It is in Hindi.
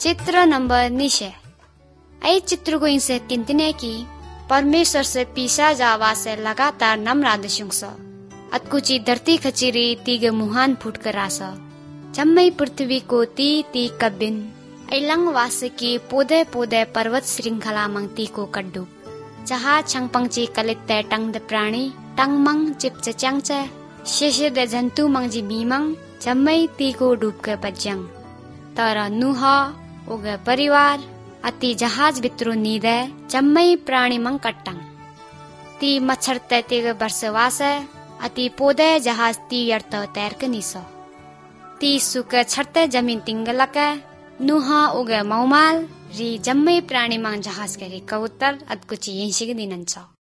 चित्र नंबर निशे आई चित्र को इनसे किंतने की परमेश्वर से पीसा जावा से लगातार नम्राद शुंस अतकुची धरती खचिरी तीग मुहान फुट करास जम्मई पृथ्वी को ती कबिन ऐलंग वास की पोदे पोदे पर्वत श्रृंखला मंगती को कड्डू जहा छंगपंगची कलित टंग द प्राणी टंग मंग चिप चंगचे शेषे द जंतु मंगजी मीमंग जम्मई ती को डूब के बजंग तर नुहा उगे परिवार अति जहाज बित्रु नीदे जम्मई प्राणी मंग कट्टंग ती मच्छर तैतिग बरसवास अति पोदे जहाज ती यर्त तैरक निसो ती सुके छरते जमीन तिंगलक नुहा उगे मौमाल री जम्मई प्राणी मंग जहाज के री कबूतर अदकुची यंशिक दिनंसो।